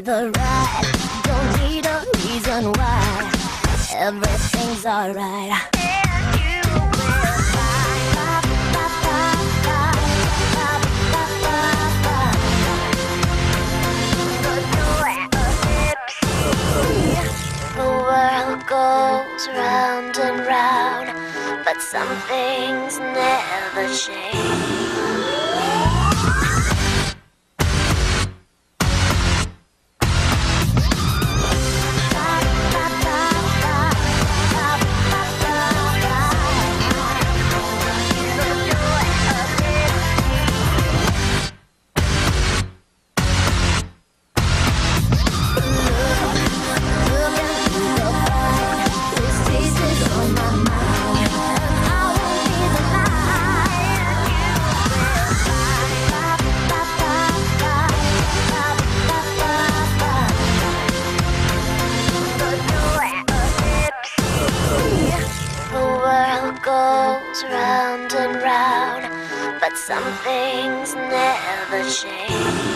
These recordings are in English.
the ride. Don't need a reason why. Everything's alright. The world goes round and round, but some things never change. Goes round and round, but some things never change.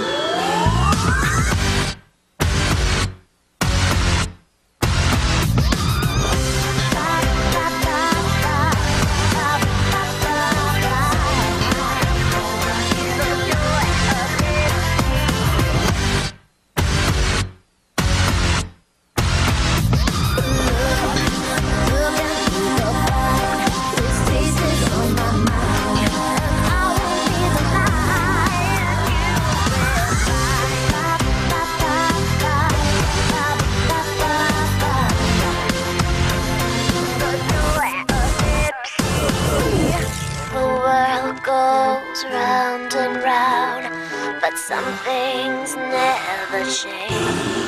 Goes round and round, but some things never change.